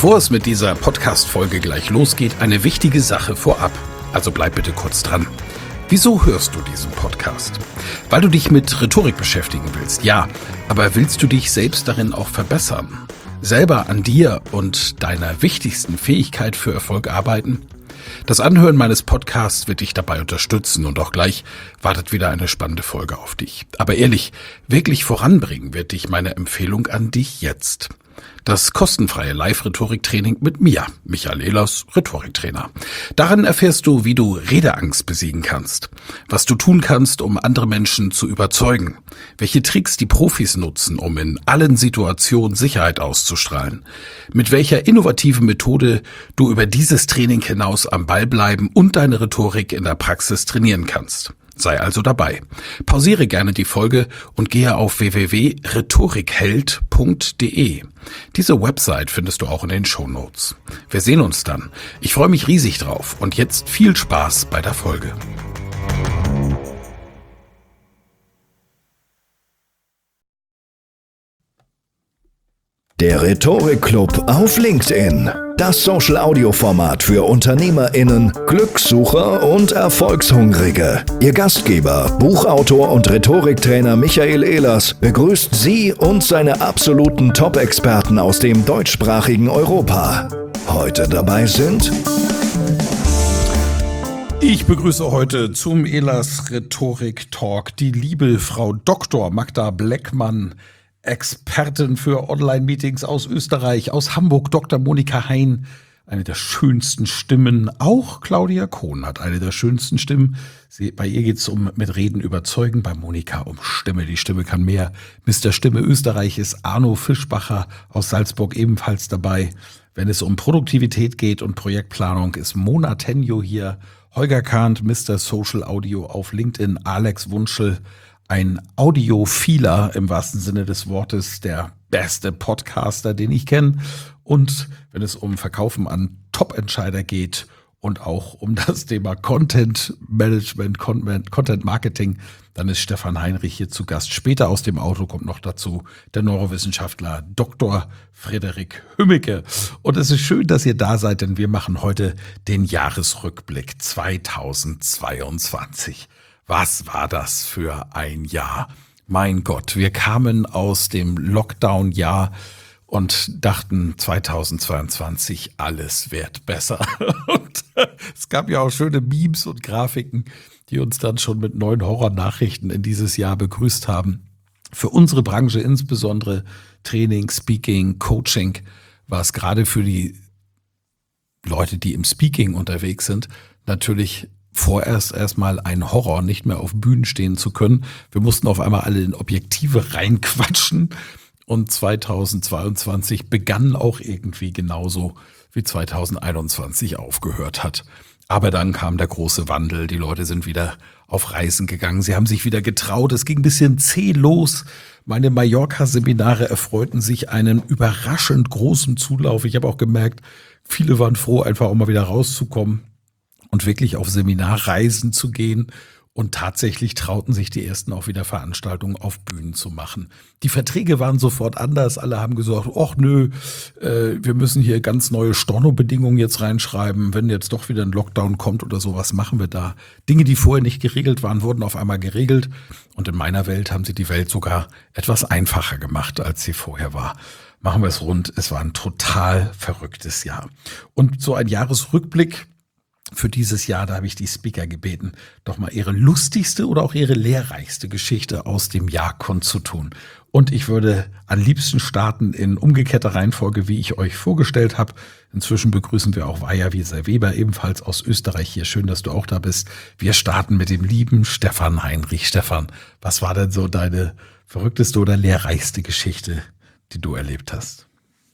Bevor es mit dieser Podcast-Folge gleich losgeht, eine wichtige Sache vorab. Also bleib bitte kurz dran. Wieso hörst du diesen Podcast? Weil du dich mit Rhetorik beschäftigen willst, ja. Aber willst du dich selbst darin auch verbessern? Selber an dir und deiner wichtigsten Fähigkeit für Erfolg arbeiten? Das Anhören meines Podcasts wird dich dabei unterstützen und auch gleich wartet wieder eine spannende Folge auf dich. Aber ehrlich, wirklich voranbringen wird dich meine Empfehlung an dich jetzt. Das kostenfreie Live-Rhetorik-Training mit mir, Michael Ehlers, Rhetoriktrainer. Darin erfährst du, wie du Redeangst besiegen kannst, was du tun kannst, um andere Menschen zu überzeugen, welche Tricks die Profis nutzen, um in allen Situationen Sicherheit auszustrahlen, mit welcher innovativen Methode du über dieses Training hinaus am Ball bleiben und deine Rhetorik in der Praxis trainieren kannst. Sei also dabei. Pausiere gerne die Folge und gehe auf www.rhetorikheld.de. Diese Website findest du auch in den Shownotes. Wir sehen uns dann. Ich freue mich riesig drauf und jetzt viel Spaß bei der Folge. Der Rhetorik-Club auf LinkedIn. Das Social-Audio-Format für UnternehmerInnen, Glückssucher und Erfolgshungrige. Ihr Gastgeber, Buchautor und Rhetoriktrainer Michael Ehlers begrüßt Sie und seine absoluten Top-Experten aus dem deutschsprachigen Europa. Heute dabei sind... Ich begrüße heute zum Ehlers Rhetorik-Talk die liebe Frau Dr. Magda Bleckmann, Expertin für Online-Meetings aus Österreich, aus Hamburg, Dr. Monika Hein, eine der schönsten Stimmen. Auch Claudia Kohn hat eine der schönsten Stimmen. Bei ihr geht es um mit Reden überzeugen, bei Monika um Stimme. Die Stimme kann mehr. Mr. Stimme Österreich ist Arno Fischbacher aus Salzburg ebenfalls dabei. Wenn es um Produktivität geht und Projektplanung, ist Mona Tenjo hier. Holger Kahnt, Mr. Social Audio auf LinkedIn, Alex Wunschel, ein Audiophiler im wahrsten Sinne des Wortes, der beste Podcaster, den ich kenne. Und wenn es um Verkaufen an Top-Entscheider geht und auch um das Thema Content Management, Content Marketing, dann ist Stefan Heinrich hier zu Gast. Später aus dem Auto kommt noch dazu der Neurowissenschaftler Dr. Frederik Hümmicke. Und es ist schön, dass ihr da seid, denn wir machen heute den Jahresrückblick 2022. Was war das für ein Jahr? Mein Gott, wir kamen aus dem Lockdown-Jahr und dachten 2022, alles wird besser. Und es gab ja auch schöne Memes und Grafiken, die uns dann schon mit neuen Horrornachrichten in dieses Jahr begrüßt haben. Für unsere Branche insbesondere Training, Speaking, Coaching war es gerade für die Leute, die im Speaking unterwegs sind, natürlich vorerst erstmal ein Horror, nicht mehr auf Bühnen stehen zu können. Wir mussten auf einmal alle in Objektive reinquatschen und 2022 begann auch irgendwie genauso, wie 2021 aufgehört hat. Aber dann kam der große Wandel, die Leute sind wieder auf Reisen gegangen, sie haben sich wieder getraut, es ging ein bisschen zäh los. Meine Mallorca-Seminare erfreuten sich einen überraschend großen Zulauf. Ich habe auch gemerkt, viele waren froh, einfach auch mal wieder rauszukommen und wirklich auf Seminarreisen zu gehen. Und tatsächlich trauten sich die ersten auch wieder Veranstaltungen auf Bühnen zu machen. Die Verträge waren sofort anders. Alle haben gesagt, ach nö, wir müssen hier ganz neue Stornobedingungen jetzt reinschreiben. Wenn jetzt doch wieder ein Lockdown kommt oder so, was machen wir da? Dinge, die vorher nicht geregelt waren, wurden auf einmal geregelt. Und in meiner Welt haben sie die Welt sogar etwas einfacher gemacht, als sie vorher war. Machen wir es rund. Es war ein total verrücktes Jahr. Und so ein Jahresrückblick für dieses Jahr, da habe ich die Speaker gebeten, doch mal ihre lustigste oder auch ihre lehrreichste Geschichte aus dem Jahr kundzutun. Und ich würde am liebsten starten in umgekehrter Reihenfolge, wie ich euch vorgestellt habe. Inzwischen begrüßen wir auch Vaja Weber, ebenfalls aus Österreich hier. Schön, dass du auch da bist. Wir starten mit dem lieben Stefan Heinrich. Stefan, was war denn so deine verrückteste oder lehrreichste Geschichte, die du erlebt hast?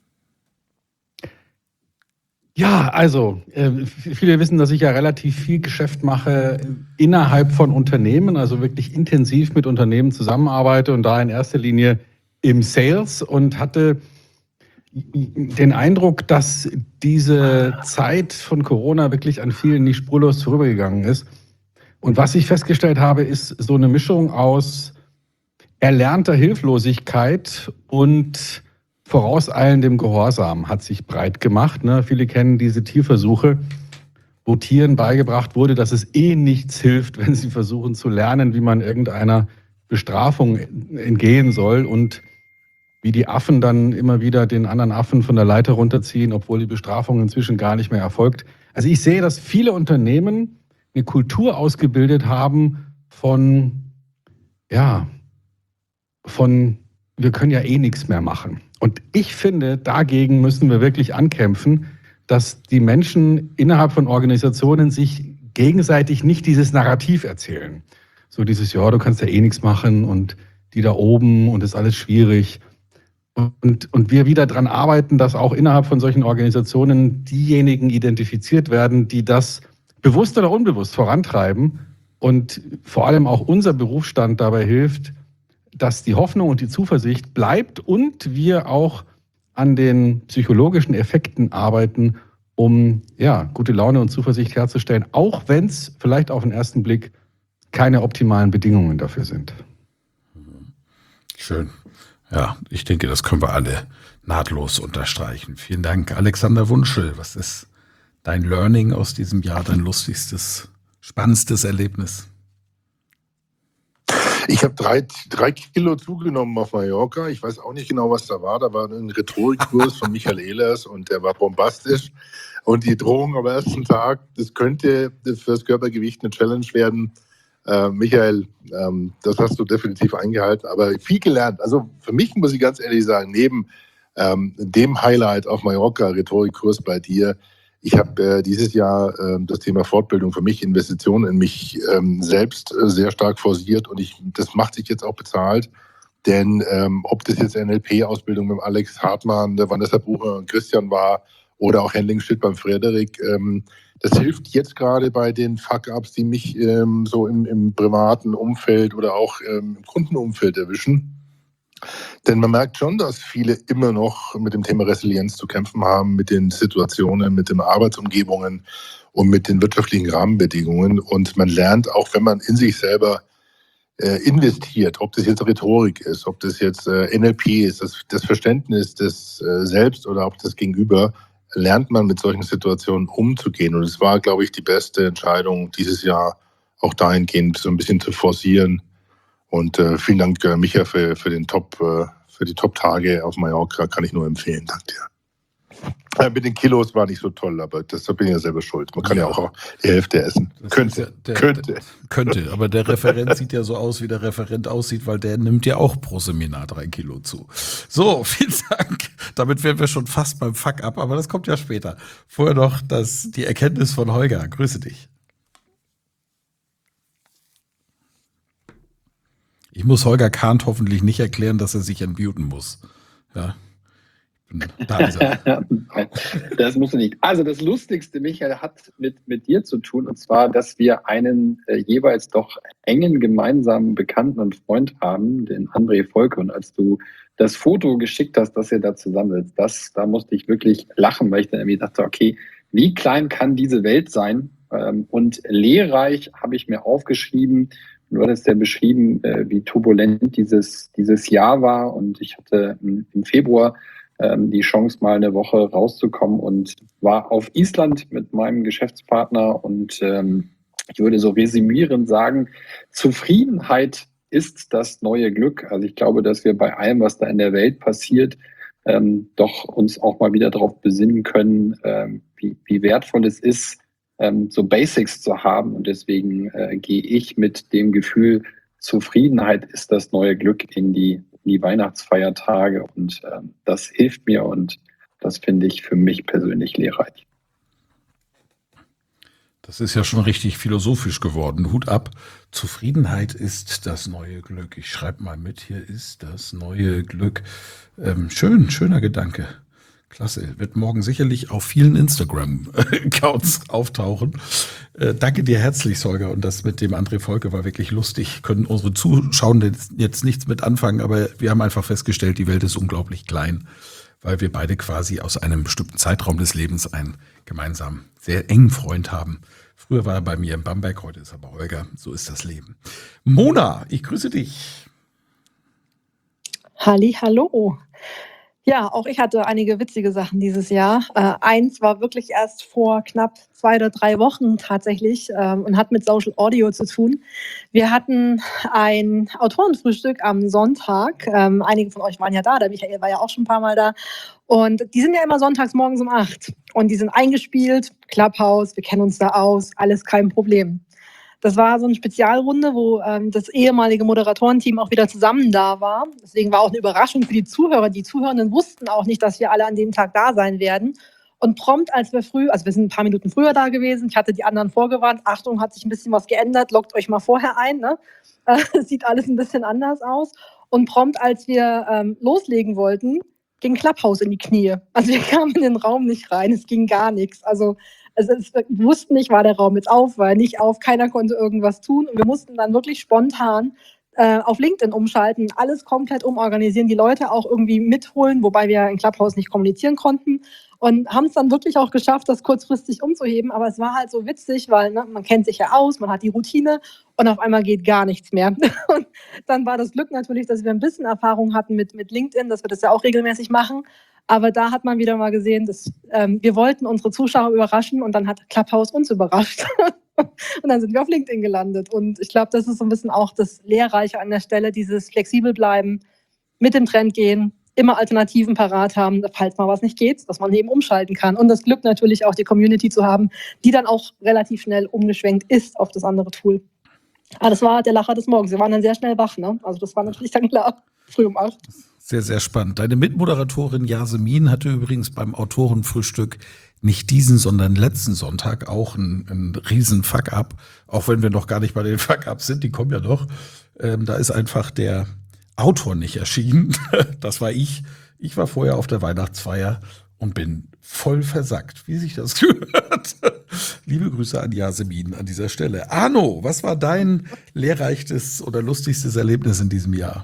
Ja, also viele wissen, dass ich ja relativ viel Geschäft mache innerhalb von Unternehmen, also wirklich intensiv mit Unternehmen zusammenarbeite und da in erster Linie im Sales und hatte den Eindruck, dass diese Zeit von Corona wirklich an vielen nicht spurlos vorübergegangen ist. Und was ich festgestellt habe, ist so eine Mischung aus erlernter Hilflosigkeit und vorauseilendem Gehorsam hat sich breit gemacht. Ne? Viele kennen diese Tierversuche, wo Tieren beigebracht wurde, dass es nichts hilft, wenn sie versuchen zu lernen, wie man irgendeiner Bestrafung entgehen soll und wie die Affen dann immer wieder den anderen Affen von der Leiter runterziehen, obwohl die Bestrafung inzwischen gar nicht mehr erfolgt. Also ich sehe, dass viele Unternehmen eine Kultur ausgebildet haben von wir können ja nichts mehr machen. Und ich finde, dagegen müssen wir wirklich ankämpfen, dass die Menschen innerhalb von Organisationen sich gegenseitig nicht dieses Narrativ erzählen. So dieses, ja, du kannst ja nichts machen und die da oben und ist alles schwierig. Und wir wieder daran arbeiten, dass auch innerhalb von solchen Organisationen diejenigen identifiziert werden, die das bewusst oder unbewusst vorantreiben und vor allem auch unser Berufsstand dabei hilft, dass die Hoffnung und die Zuversicht bleibt und wir auch an den psychologischen Effekten arbeiten, um gute Laune und Zuversicht herzustellen, auch wenn es vielleicht auf den ersten Blick keine optimalen Bedingungen dafür sind. Schön. Ja, ich denke, das können wir alle nahtlos unterstreichen. Vielen Dank. Alexander Wunschel, was ist dein Learning aus diesem Jahr, dein lustigstes, spannendstes Erlebnis? Ich habe drei Kilo zugenommen auf Mallorca. Ich weiß auch nicht genau, was da war. Da war ein Rhetorikkurs von Michael Ehlers und der war bombastisch. Und die Drohung am ersten Tag, das könnte für das Körpergewicht eine Challenge werden. Michael, das hast du definitiv eingehalten, aber viel gelernt. Also für mich muss ich ganz ehrlich sagen, neben dem Highlight auf Mallorca, Rhetorikkurs bei dir, ich habe dieses Jahr das Thema Fortbildung für mich, Investitionen in mich selbst sehr stark forciert und das macht sich jetzt auch bezahlt. Denn ob das jetzt NLP-Ausbildung mit Alex Hartmann, der Vanessa Bucher und Christian war oder auch Handling Shit beim Frederik, das hilft jetzt gerade bei den Fuck-Ups, die mich so im privaten Umfeld oder auch im Kundenumfeld erwischen. Denn man merkt schon, dass viele immer noch mit dem Thema Resilienz zu kämpfen haben, mit den Situationen, mit den Arbeitsumgebungen und mit den wirtschaftlichen Rahmenbedingungen. Und man lernt, auch wenn man in sich selber investiert, ob das jetzt Rhetorik ist, ob das jetzt NLP ist, das Verständnis des Selbst oder auch das Gegenüber, lernt man mit solchen Situationen umzugehen. Und es war, glaube ich, die beste Entscheidung dieses Jahr, auch dahingehend so ein bisschen zu forcieren. Und vielen Dank, Micha, für die Top-Tage auf Mallorca, kann ich nur empfehlen. Danke dir. Mit den Kilos war nicht so toll, aber da bin ich ja selber schuld. Man kann ja auch die Hälfte essen. Könnte, aber der Referent sieht ja so aus, wie der Referent aussieht, weil der nimmt ja auch pro Seminar 3 Kilo zu. So, vielen Dank. Damit wären wir schon fast beim Fuck-up, aber das kommt ja später. Vorher noch die Erkenntnis von Holger. Grüße dich. Ich muss Holger Kahnt hoffentlich nicht erklären, dass er sich entmuten muss. Ja. Da ist er. Das musst du nicht. Also das Lustigste, Michael, hat mit dir zu tun, und zwar, dass wir einen jeweils doch engen gemeinsamen Bekannten und Freund haben, den André Volke. Und als du das Foto geschickt hast, dass ihr da zusammen sitzt, da musste ich wirklich lachen, weil ich dann irgendwie dachte, okay, wie klein kann diese Welt sein? Und lehrreich habe ich mir aufgeschrieben. Du hattest ja beschrieben, wie turbulent dieses Jahr war. Und ich hatte im Februar die Chance, mal eine Woche rauszukommen und war auf Island mit meinem Geschäftspartner. Und ich würde so resümierend sagen, Zufriedenheit ist das neue Glück. Also ich glaube, dass wir bei allem, was da in der Welt passiert, doch uns auch mal wieder darauf besinnen können, wie wertvoll es ist, so Basics zu haben. Und deswegen gehe ich mit dem Gefühl, Zufriedenheit ist das neue Glück in die Weihnachtsfeiertage. Und das hilft mir und das finde ich für mich persönlich lehrreich. Das ist ja schon richtig philosophisch geworden. Hut ab. Zufriedenheit ist das neue Glück. Ich schreibe mal mit, hier ist das neue Glück. Schöner Gedanke. Klasse. Wird morgen sicherlich auf vielen Instagram-Accounts auftauchen. Danke dir herzlich, Holger. Und das mit dem André Volke war wirklich lustig. Können unsere Zuschauer jetzt nichts mit anfangen, aber wir haben einfach festgestellt, die Welt ist unglaublich klein, weil wir beide quasi aus einem bestimmten Zeitraum des Lebens einen gemeinsam sehr engen Freund haben. Früher war er bei mir in Bamberg, heute ist er bei Holger. So ist das Leben. Mona, ich grüße dich. Halli, hallo. Ja, auch ich hatte einige witzige Sachen dieses Jahr. Eins war wirklich erst vor knapp 2 oder 3 Wochen tatsächlich und hat mit Social Audio zu tun. Wir hatten ein Autorenfrühstück am Sonntag. Einige von euch waren ja da, der Michael war ja auch schon ein paar Mal da. Und die sind ja immer sonntags morgens um 8. Und die sind eingespielt, Clubhouse, wir kennen uns da aus, alles kein Problem. Das war so eine Spezialrunde, wo das ehemalige Moderatorenteam auch wieder zusammen da war. Deswegen war auch eine Überraschung für die Zuhörer. Die Zuhörenden wussten auch nicht, dass wir alle an dem Tag da sein werden. Und prompt, als wir wir sind ein paar Minuten früher da gewesen, ich hatte die anderen vorgewarnt, Achtung, hat sich ein bisschen was geändert, loggt euch mal vorher ein. Ne? Sieht alles ein bisschen anders aus. Und prompt, als wir loslegen wollten, ging Clubhouse in die Knie. Also wir kamen in den Raum nicht rein, es ging gar nichts. Also wir wussten nicht, war der Raum jetzt auf, war er nicht auf, keiner konnte irgendwas tun. Und wir mussten dann wirklich spontan auf LinkedIn umschalten, alles komplett umorganisieren, die Leute auch irgendwie mitholen, wobei wir in Clubhouse nicht kommunizieren konnten. Und haben es dann wirklich auch geschafft, das kurzfristig umzuheben. Aber es war halt so witzig, weil man kennt sich ja aus, man hat die Routine und auf einmal geht gar nichts mehr. Und dann war das Glück natürlich, dass wir ein bisschen Erfahrung hatten mit LinkedIn, dass wir das ja auch regelmäßig machen. Aber da hat man wieder mal gesehen, dass wir wollten unsere Zuschauer überraschen und dann hat Clubhouse uns überrascht. Und dann sind wir auf LinkedIn gelandet. Und ich glaube, das ist so ein bisschen auch das Lehrreiche an der Stelle, dieses flexibel bleiben, mit dem Trend gehen, immer Alternativen parat haben, falls mal was nicht geht, dass man eben umschalten kann. Und das Glück natürlich auch, die Community zu haben, die dann auch relativ schnell umgeschwenkt ist auf das andere Tool. Aber das war der Lacher des Morgens. Wir waren dann sehr schnell wach, ne? Also das war natürlich dann klar, früh um 8. Sehr, sehr spannend. Deine Mitmoderatorin Yasemin hatte übrigens beim Autorenfrühstück nicht diesen, sondern letzten Sonntag auch einen riesen Fuck-up. Auch wenn wir noch gar nicht bei den Fuck-ups sind, die kommen ja noch. Da ist einfach der Autor nicht erschienen. Das war ich. Ich war vorher auf der Weihnachtsfeier und bin voll versackt, wie sich das gehört. Liebe Grüße an Yasemin an dieser Stelle. Arno, was war dein lehrreichstes oder lustigstes Erlebnis in diesem Jahr?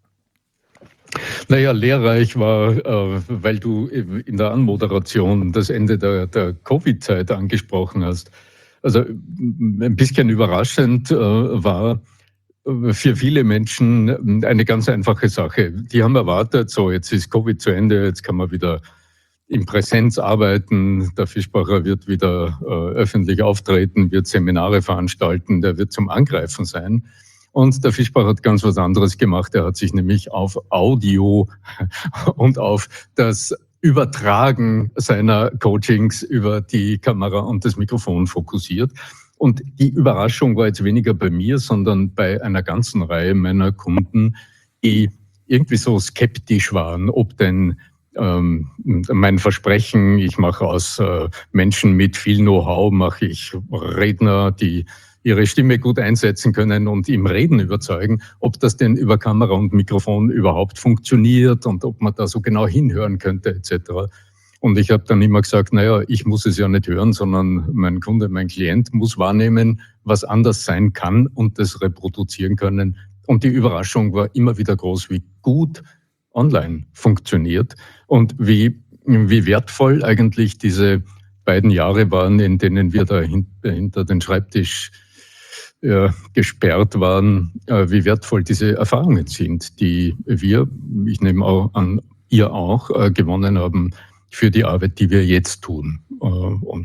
Naja, lehrreich war, weil du in der Anmoderation das Ende der Covid-Zeit angesprochen hast. Also ein bisschen überraschend war für viele Menschen eine ganz einfache Sache. Die haben erwartet, so jetzt ist Covid zu Ende, jetzt kann man wieder in Präsenz arbeiten, der Fischbacher wird wieder öffentlich auftreten, wird Seminare veranstalten, der wird zum Angreifen sein. Und der Fischbach hat ganz was anderes gemacht. Er hat sich nämlich auf Audio und auf das Übertragen seiner Coachings über die Kamera und das Mikrofon fokussiert. Und die Überraschung war jetzt weniger bei mir, sondern bei einer ganzen Reihe meiner Kunden, die irgendwie so skeptisch waren, ob denn mein Versprechen, ich mache aus Menschen mit viel Know-how, mache ich Redner, die ihre Stimme gut einsetzen können und im Reden überzeugen, ob das denn über Kamera und Mikrofon überhaupt funktioniert und ob man da so genau hinhören könnte etc. Und ich habe dann immer gesagt, naja, ich muss es ja nicht hören, sondern mein Kunde, mein Klient muss wahrnehmen, was anders sein kann und das reproduzieren können. Und die Überraschung war immer wieder groß, wie gut online funktioniert und wie wertvoll eigentlich diese beiden Jahre waren, in denen wir da hinter den Schreibtisch gesperrt waren, wie wertvoll diese Erfahrungen sind, die wir, ich nehme auch an, ihr auch, gewonnen haben für die Arbeit, die wir jetzt tun. Und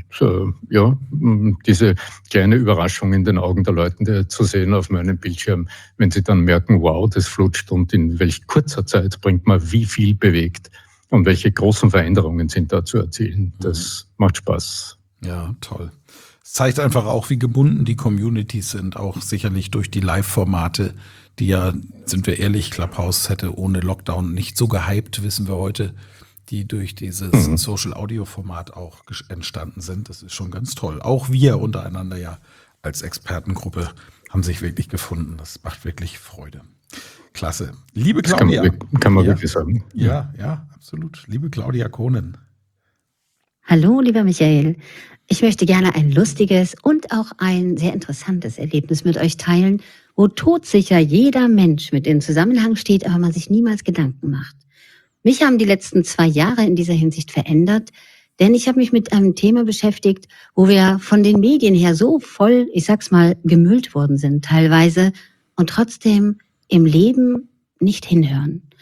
diese kleine Überraschung in den Augen der Leute zu sehen auf meinem Bildschirm, wenn sie dann merken, wow, das flutscht und in welch kurzer Zeit bringt man wie viel bewegt und welche großen Veränderungen sind da zu erzielen. Das macht Spaß. Ja, toll. Es zeigt einfach auch, wie gebunden die Communities sind, auch sicherlich durch die Live-Formate, die ja, sind wir ehrlich, Clubhouse hätte ohne Lockdown nicht so gehypt, wissen wir heute, die durch dieses Social-Audio-Format auch entstanden sind. Das ist schon ganz toll. Auch wir untereinander ja als Expertengruppe haben sich wirklich gefunden. Das macht wirklich Freude. Klasse. Liebe Claudia. Kann man wirklich sagen. Ja, absolut. Liebe Claudia Kohnen. Hallo, lieber Michael. Ich möchte gerne ein lustiges und auch ein sehr interessantes Erlebnis mit euch teilen, wo todsicher jeder Mensch mit in Zusammenhang steht, aber man sich niemals Gedanken macht. Mich haben die letzten 2 Jahre in dieser Hinsicht verändert, denn ich habe mich mit einem Thema beschäftigt, wo wir von den Medien her so voll, ich sag's mal, gemüllt worden sind teilweise und trotzdem im Leben nicht hinhören.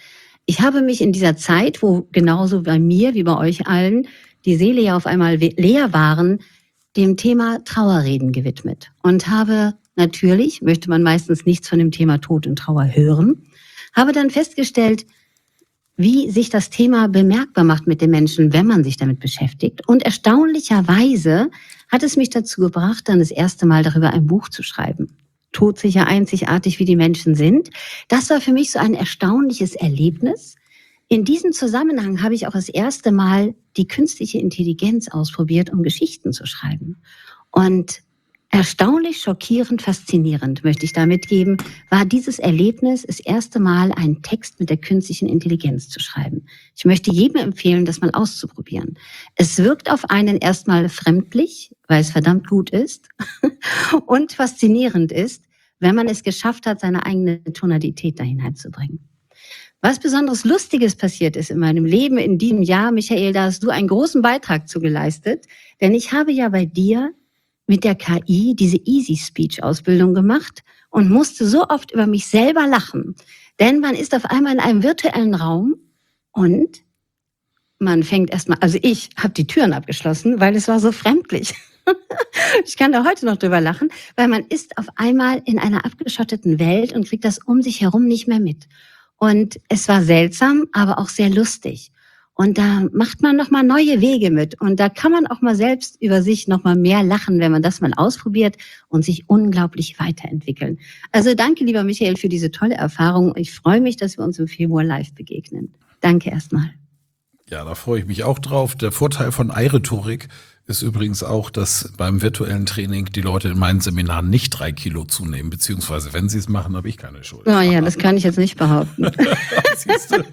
ich habe mich in dieser Zeit, wo genauso bei mir wie bei euch allen die Seele ja auf einmal leer waren, dem Thema Trauerreden gewidmet und habe natürlich, möchte man meistens nichts von dem Thema Tod und Trauer hören, habe dann festgestellt, wie sich das Thema bemerkbar macht mit den Menschen, wenn man sich damit beschäftigt. Und erstaunlicherweise hat es mich dazu gebracht, dann das erste Mal darüber ein Buch zu schreiben. Todsicher, einzigartig, wie die Menschen sind. Das war für mich so ein erstaunliches Erlebnis. In diesem Zusammenhang habe ich auch das erste Mal die künstliche Intelligenz ausprobiert, um Geschichten zu schreiben. Und erstaunlich, schockierend, faszinierend, möchte ich da mitgeben, war dieses Erlebnis, das erste Mal einen Text mit der künstlichen Intelligenz zu schreiben. Ich möchte jedem empfehlen, das mal auszuprobieren. Es wirkt auf einen erstmal fremdlich, weil es verdammt gut ist und faszinierend ist, wenn man es geschafft hat, seine eigene Tonalität da hineinzubringen. Was besonders Lustiges passiert ist in meinem Leben in diesem Jahr, Michael, da hast du einen großen Beitrag zu geleistet, denn ich habe ja bei dir mit der KI diese Easy Speech Ausbildung gemacht und musste so oft über mich selber lachen. Denn man ist auf einmal in einem virtuellen Raum und man fängt erstmal, also ich habe die Türen abgeschlossen, weil es war so fremdlich. Ich kann da heute noch drüber lachen, weil man ist auf einmal in einer abgeschotteten Welt und kriegt das um sich herum nicht mehr mit. Und es war seltsam, aber auch sehr lustig. Und da macht man nochmal neue Wege mit. Und da kann man auch mal selbst über sich nochmal mehr lachen, wenn man das mal ausprobiert und sich unglaublich weiterentwickeln. Also danke, lieber Michael, für diese tolle Erfahrung. Ich freue mich, dass wir uns im Februar live begegnen. Danke erstmal. Ja, da freue ich mich auch drauf. Der Vorteil von iRhetorik ist übrigens auch, dass beim virtuellen Training die Leute in meinen Seminaren nicht 3 Kilo zunehmen, beziehungsweise wenn sie es machen, habe ich keine Schuld. Oh ja, das kann ich jetzt nicht behaupten. Siehst du?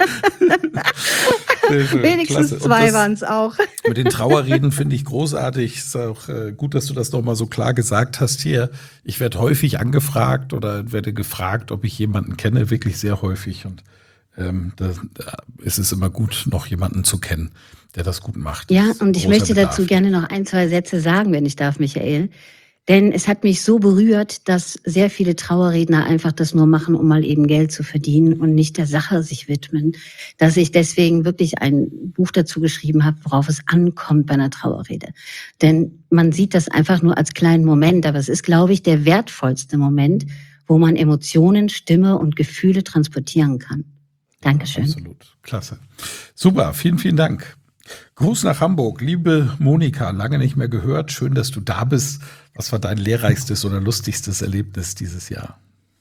Wenigstens Klasse. 2 waren es auch. Mit den Trauerreden finde ich großartig. Ist auch gut, dass du das nochmal so klar gesagt hast hier. Ich werde häufig angefragt oder werde gefragt, ob ich jemanden kenne, wirklich sehr häufig. Und da ist es immer gut, noch jemanden zu kennen, der das gut macht. Ja, Das ist und ich großer möchte Bedarf. dazu gerne noch 1, 2 Sätze sagen, wenn ich darf, Michael. Denn es hat mich so berührt, dass sehr viele Trauerredner einfach das nur machen, um mal eben Geld zu verdienen und nicht der Sache sich widmen, dass ich deswegen wirklich ein Buch dazu geschrieben habe, worauf es ankommt bei einer Trauerrede. Denn man sieht das einfach nur als kleinen Moment, aber es ist, glaube ich, der wertvollste Moment, wo man Emotionen, Stimme und Gefühle transportieren kann. Dankeschön. Absolut. Klasse. Super. Vielen, vielen Dank. Gruß nach Hamburg. Liebe Monika, lange nicht mehr gehört. Schön, dass du da bist. Was war dein lehrreichstes oder lustigstes Erlebnis dieses Jahr?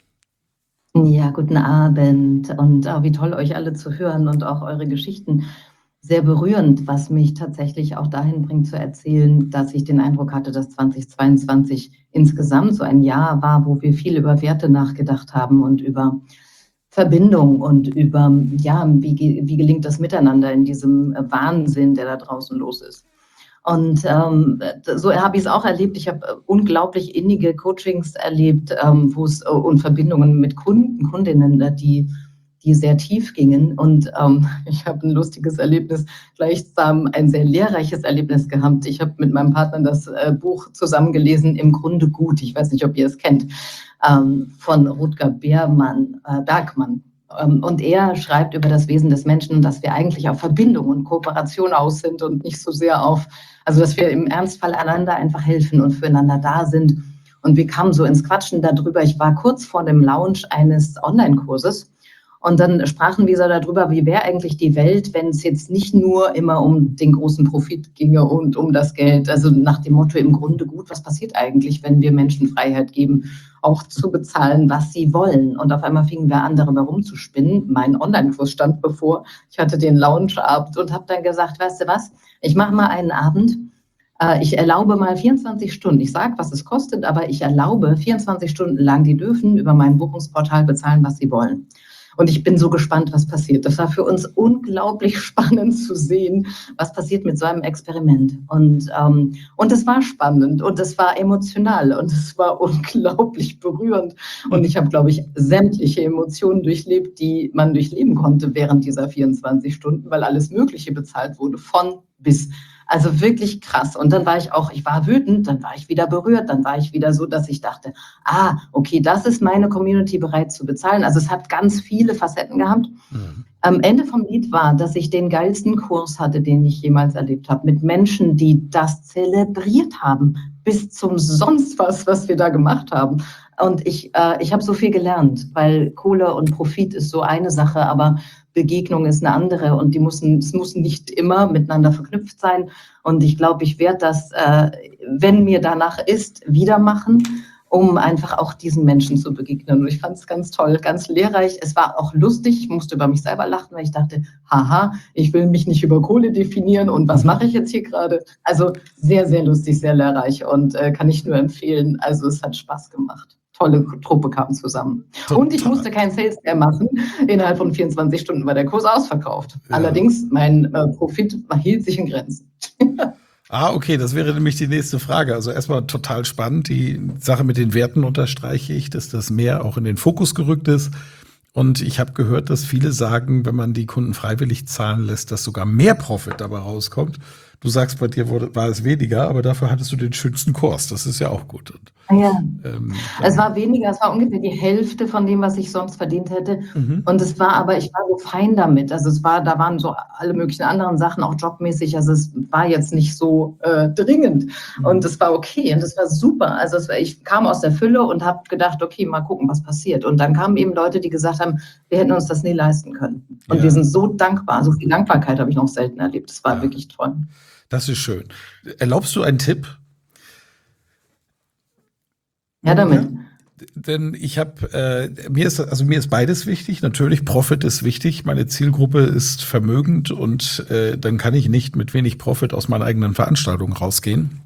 Ja, guten Abend und wie toll, euch alle zu hören und auch eure Geschichten. Sehr berührend, was mich tatsächlich auch dahin bringt zu erzählen, dass ich den Eindruck hatte, dass 2022 insgesamt so ein Jahr war, wo wir viel über Werte nachgedacht haben und über Verbindung und über, ja, wie gelingt das Miteinander in diesem Wahnsinn, der da draußen los ist. Und so habe ich es auch erlebt. Ich habe unglaublich innige Coachings erlebt, wo es und Verbindungen mit Kundinnen, die sehr tief gingen. Und ich habe ein lustiges Erlebnis, gleichsam ein sehr lehrreiches Erlebnis gehabt. Ich habe mit meinem Partner das Buch zusammengelesen, Im Grunde gut. Ich weiß nicht, ob ihr es kennt, von Rutger Bergmann. Und er schreibt über das Wesen des Menschen, dass wir eigentlich auf Verbindung und Kooperation aus sind und nicht so sehr auf, also dass wir im Ernstfall einander einfach helfen und füreinander da sind. Und wir kamen so ins Quatschen darüber. Ich war kurz vor dem Launch eines Online-Kurses und dann sprachen wir so darüber, wie wäre eigentlich die Welt, wenn es jetzt nicht nur immer um den großen Profit ginge und um das Geld. Also nach dem Motto, im Grunde gut, was passiert eigentlich, wenn wir Menschen Freiheit geben, auch zu bezahlen, was sie wollen. Und auf einmal fingen wir an, darüber rumzuspinnen. Mein Online-Kurs stand bevor. Ich hatte den Launch-Abend und habe dann gesagt, weißt du was, ich mache mal einen Abend. Ich erlaube mal 24 Stunden. Ich sage, was es kostet, aber ich erlaube 24 Stunden lang, die dürfen über mein Buchungsportal bezahlen, was sie wollen. Und ich bin so gespannt, was passiert. Das war für uns unglaublich spannend zu sehen, was passiert mit so einem Experiment. Und es war spannend und es war emotional und es war unglaublich berührend. Und ich habe, glaube ich, sämtliche Emotionen durchlebt, die man durchleben konnte während dieser 24 Stunden, weil alles Mögliche bezahlt wurde, von bis. Also wirklich krass. Und dann war ich war wütend, dann war ich wieder berührt, dann war ich wieder so, dass ich dachte, okay, das ist meine Community bereit zu bezahlen. Also es hat ganz viele Facetten gehabt. Am Ende vom Lied war, dass ich den geilsten Kurs hatte, den ich jemals erlebt habe, mit Menschen, die das zelebriert haben, bis zum sonst was wir da gemacht haben. Und ich habe so viel gelernt, weil Kohle und Profit ist so eine Sache, aber Begegnung ist eine andere und es müssen nicht immer miteinander verknüpft sein. Und ich glaube, ich werde das, wenn mir danach ist, wieder machen, um einfach auch diesen Menschen zu begegnen. Und ich fand es ganz toll, ganz lehrreich. Es war auch lustig, ich musste über mich selber lachen, weil ich dachte, haha, ich will mich nicht über Kohle definieren und was mache ich jetzt hier gerade? Also sehr, sehr lustig, sehr lehrreich und kann ich nur empfehlen. Also es hat Spaß gemacht. Tolle Truppe kam zusammen. Und ich musste kein Sales mehr machen. Innerhalb von 24 Stunden war der Kurs ausverkauft. Ja. Allerdings, mein Profit hielt sich in Grenzen. Okay, das wäre nämlich die nächste Frage. Also erstmal total spannend. Die Sache mit den Werten unterstreiche ich, dass das mehr auch in den Fokus gerückt ist. Und ich habe gehört, dass viele sagen, wenn man die Kunden freiwillig zahlen lässt, dass sogar mehr Profit dabei rauskommt. Du sagst, bei dir war es weniger, aber dafür hattest du den schönsten Kurs. Das ist ja auch gut. Und, ja. Es war weniger, es war ungefähr die Hälfte von dem, was ich sonst verdient hätte. Und ich war so fein damit. Also da waren so alle möglichen anderen Sachen, auch jobmäßig. Also es war jetzt nicht so dringend. Und es war okay und es war super. Also ich kam aus der Fülle und habe gedacht, okay, mal gucken, was passiert. Und dann kamen eben Leute, die gesagt haben, wir hätten uns das nie leisten können. Und wir sind so dankbar. So viel Dankbarkeit habe ich noch selten erlebt. Das war wirklich toll. Das ist schön. Erlaubst du einen Tipp? Ja, damit. Denn ich habe, mir ist beides wichtig. Natürlich, Profit ist wichtig. Meine Zielgruppe ist vermögend und dann kann ich nicht mit wenig Profit aus meiner eigenen Veranstaltung rausgehen.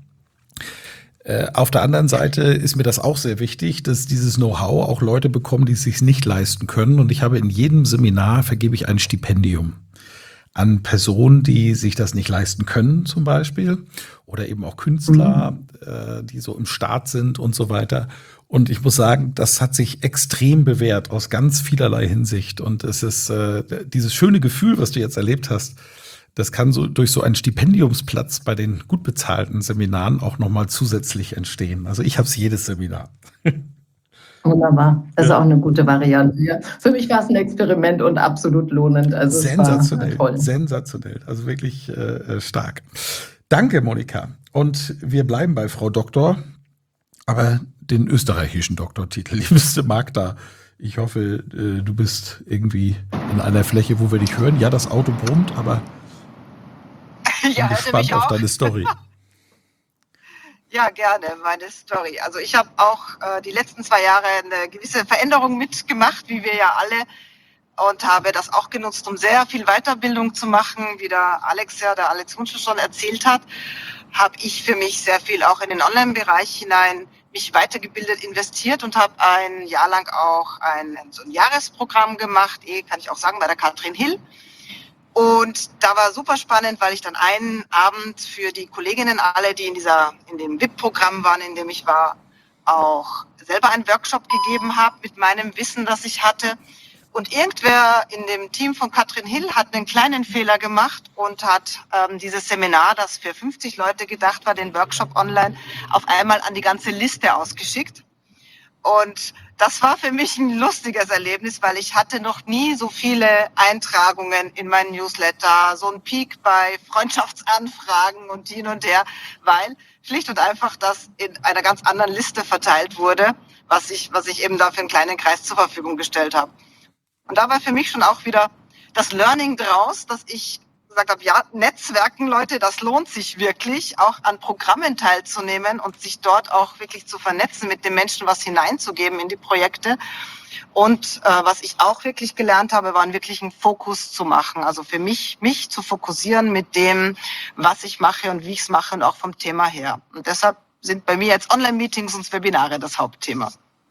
Auf der anderen Seite ist mir das auch sehr wichtig, dass dieses Know-how auch Leute bekommen, die es sich nicht leisten können. Und ich habe in jedem Seminar vergebe ich ein Stipendium an Personen, die sich das nicht leisten können, zum Beispiel, oder eben auch Künstler, die so im Start sind und so weiter. Und ich muss sagen, das hat sich extrem bewährt aus ganz vielerlei Hinsicht. Und es ist dieses schöne Gefühl, was du jetzt erlebt hast, das kann so durch so einen Stipendiumsplatz bei den gut bezahlten Seminaren auch nochmal zusätzlich entstehen. Also ich habe es jedes Seminar. Wunderbar. Das ist auch eine gute Variante. Ja. Für mich war es ein Experiment und absolut lohnend. Also sensationell, es war toll. Sensationell. Also wirklich stark. Danke, Monika. Und wir bleiben bei Frau Doktor, aber den österreichischen Doktortitel. Liebste Magda, ich hoffe, du bist irgendwie in einer Fläche, wo wir dich hören. Ja, das Auto brummt, aber ich bin gespannt auf deine Story. Ja, gerne, meine Story. Also ich habe auch die letzten 2 Jahre eine gewisse Veränderung mitgemacht, wie wir ja alle, und habe das auch genutzt, um sehr viel Weiterbildung zu machen. Wie der Alex Wunschel schon erzählt hat, habe ich für mich sehr viel auch in den Online-Bereich hinein mich weitergebildet, investiert und habe ein Jahr lang auch so ein Jahresprogramm gemacht, kann ich auch sagen, bei der Katrin Hill. Und da war super spannend, weil ich dann einen Abend für die Kolleginnen alle, die in dem VIP-Programm waren, in dem ich war, auch selber einen Workshop gegeben habe mit meinem Wissen, das ich hatte. Und irgendwer in dem Team von Katrin Hill hat einen kleinen Fehler gemacht und hat dieses Seminar, das für 50 Leute gedacht war, den Workshop online, auf einmal an die ganze Liste ausgeschickt. Und das war für mich ein lustiges Erlebnis, weil ich hatte noch nie so viele Eintragungen in meinen Newsletter, so ein Peak bei Freundschaftsanfragen und hin und her, weil schlicht und einfach das in einer ganz anderen Liste verteilt wurde, was ich eben da für einen kleinen Kreis zur Verfügung gestellt habe. Und da war für mich schon auch wieder das Learning draus, dass ich gesagt habe, ja, Netzwerken, Leute, das lohnt sich wirklich, auch an Programmen teilzunehmen und sich dort auch wirklich zu vernetzen, mit den Menschen was hineinzugeben in die Projekte. Und was ich auch wirklich gelernt habe, war wirklich einen Fokus zu machen. Also für mich zu fokussieren mit dem, was ich mache und wie ich es mache und auch vom Thema her. Und deshalb sind bei mir jetzt Online-Meetings und Webinare das Hauptthema.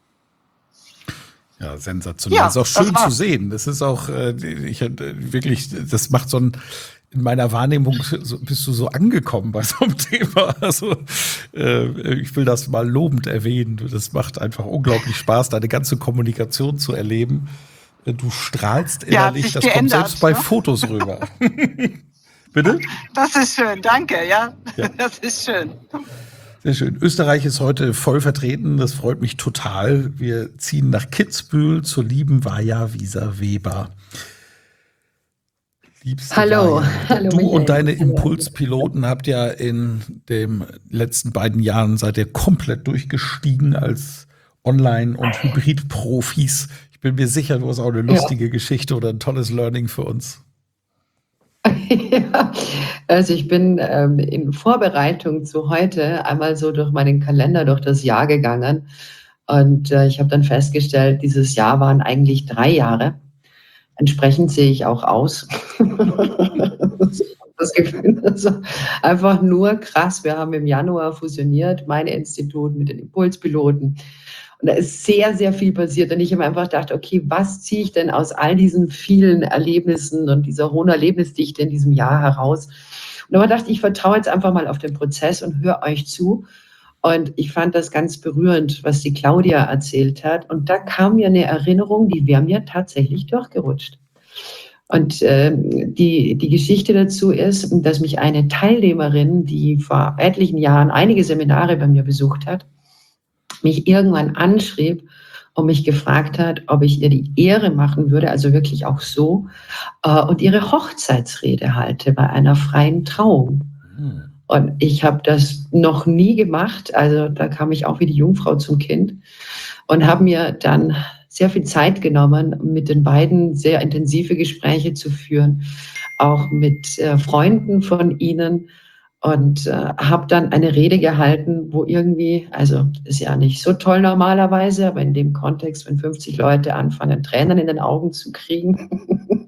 Ja, sensationell. Ja, das ist auch schön zu sehen. Das ist auch wirklich, das macht so ein, in meiner Wahrnehmung bist du so angekommen bei so einem Thema. Also ich will das mal lobend erwähnen. Das macht einfach unglaublich Spaß, deine ganze Kommunikation zu erleben. Du strahlst innerlich, das kommt selbst bei Fotos rüber. Bitte? Das ist schön, danke, ja. Das ist schön. Sehr schön. Österreich ist heute voll vertreten. Das freut mich total. Wir ziehen nach Kitzbühel zur lieben Vaja Wieser Weber. Liebste Hallo, Daniel. hallo Du Michael. und deine Hallo. Impulspiloten habt ja in den letzten beiden Jahren seid ihr komplett durchgestiegen als Online- und Hybrid-Profis. Ich bin mir sicher, du hast auch eine lustige Geschichte oder ein tolles Learning für uns. Ja, also ich bin in Vorbereitung zu heute einmal so durch meinen Kalender, durch das Jahr gegangen und ich habe dann festgestellt, dieses Jahr waren eigentlich 3 Jahre. Entsprechend sehe ich auch aus. Das Gefühl, also einfach nur krass. Wir haben im Januar fusioniert, mein Institut mit den Impulspiloten. Und da ist sehr, sehr viel passiert. Und ich habe einfach gedacht, okay, was ziehe ich denn aus all diesen vielen Erlebnissen und dieser hohen Erlebnisdichte in diesem Jahr heraus? Und dann dachte ich, vertraue jetzt einfach mal auf den Prozess und höre euch zu. Und ich fand das ganz berührend, was die Claudia erzählt hat. Und da kam mir eine Erinnerung, die wäre mir tatsächlich durchgerutscht. Und die Geschichte dazu ist, dass mich eine Teilnehmerin, die vor etlichen Jahren einige Seminare bei mir besucht hat, mich irgendwann anschrieb und mich gefragt hat, ob ich ihr die Ehre machen würde, also wirklich auch so, und ihre Hochzeitsrede halte bei einer freien Trauung. Und ich habe das noch nie gemacht, also da kam ich auch wie die Jungfrau zum Kind und habe mir dann sehr viel Zeit genommen, mit den beiden sehr intensive Gespräche zu führen, auch mit Freunden von ihnen und habe dann eine Rede gehalten, wo irgendwie, also ist ja nicht so toll normalerweise, aber in dem Kontext, wenn 50 Leute anfangen, Tränen in den Augen zu kriegen.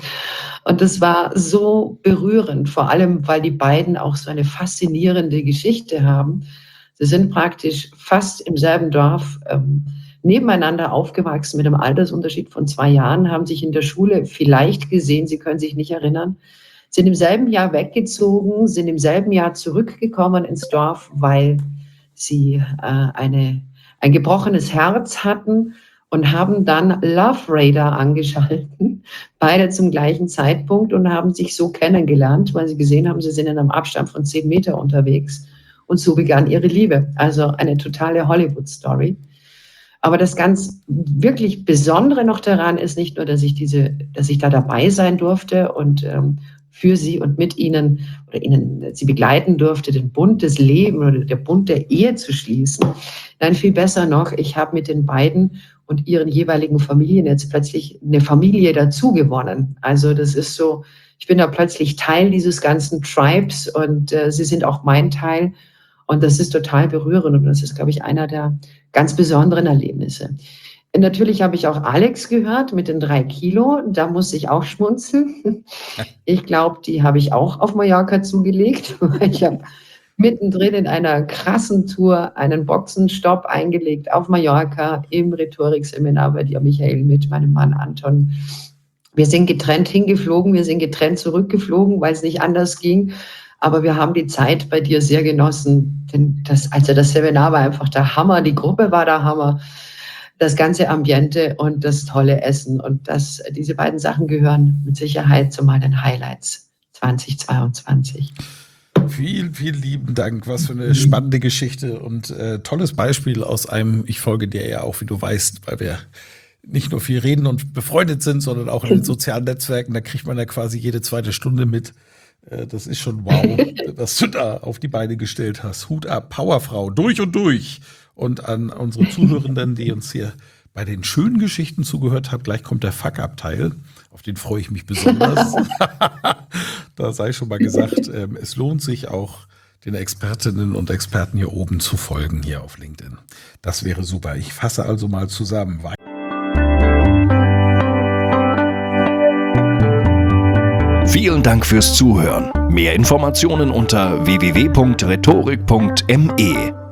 Und das war so berührend, vor allem, weil die beiden auch so eine faszinierende Geschichte haben. Sie sind praktisch fast im selben Dorf nebeneinander aufgewachsen mit einem Altersunterschied von 2 Jahren, haben sich in der Schule vielleicht gesehen, sie können sich nicht erinnern, sind im selben Jahr weggezogen, sind im selben Jahr zurückgekommen ins Dorf, weil sie ein gebrochenes Herz hatten und haben dann Love Radar angeschalten, beide zum gleichen Zeitpunkt und haben sich so kennengelernt, weil sie gesehen haben, sie sind in einem Abstand von 10 Meter unterwegs und so begann ihre Liebe. Also eine totale Hollywood-Story. Aber das ganz wirklich Besondere noch daran ist nicht nur, dass ich da dabei sein durfte und für sie und mit ihnen oder sie begleiten durfte, den Bund des Lebens oder der Bund der Ehe zu schließen. Nein, viel besser noch, ich habe mit den beiden und ihren jeweiligen Familien jetzt plötzlich eine Familie dazu gewonnen. Also das ist so, ich bin da plötzlich Teil dieses ganzen Tribes und sie sind auch mein Teil. Und das ist total berührend und das ist, glaube ich, einer der ganz besonderen Erlebnisse. Und natürlich habe ich auch Alex gehört mit den 3 Kilo. Da muss ich auch schmunzeln. Ich glaube, die habe ich auch auf Mallorca zugelegt. Ich habe mittendrin in einer krassen Tour einen Boxenstopp eingelegt auf Mallorca im Rhetorikseminar bei dir, Michael, mit meinem Mann Anton. Wir sind getrennt hingeflogen, wir sind getrennt zurückgeflogen, weil es nicht anders ging. Aber wir haben die Zeit bei dir sehr genossen. Denn das Seminar war einfach der Hammer, die Gruppe war der Hammer, das ganze Ambiente und das tolle Essen. Und diese beiden Sachen gehören mit Sicherheit zu meinen Highlights 2022. Vielen, vielen lieben Dank. Was für eine spannende Geschichte und tolles Beispiel aus einem, ich folge dir ja auch, wie du weißt, weil wir nicht nur viel reden und befreundet sind, sondern auch in den sozialen Netzwerken. Da kriegt man ja quasi jede 2. Stunde mit. Das ist schon wow, was du da auf die Beine gestellt hast. Hut ab, Powerfrau, durch und durch. Und an unsere Zuhörenden, die uns hier bei den schönen Geschichten zugehört haben, gleich kommt der Fuck-Up-Teil. Auf den freue ich mich besonders. Da sei schon mal gesagt, es lohnt sich auch, den Expertinnen und Experten hier oben zu folgen, hier auf LinkedIn. Das wäre super. Ich fasse also mal zusammen. Vielen Dank fürs Zuhören. Mehr Informationen unter www.rhetorik.me.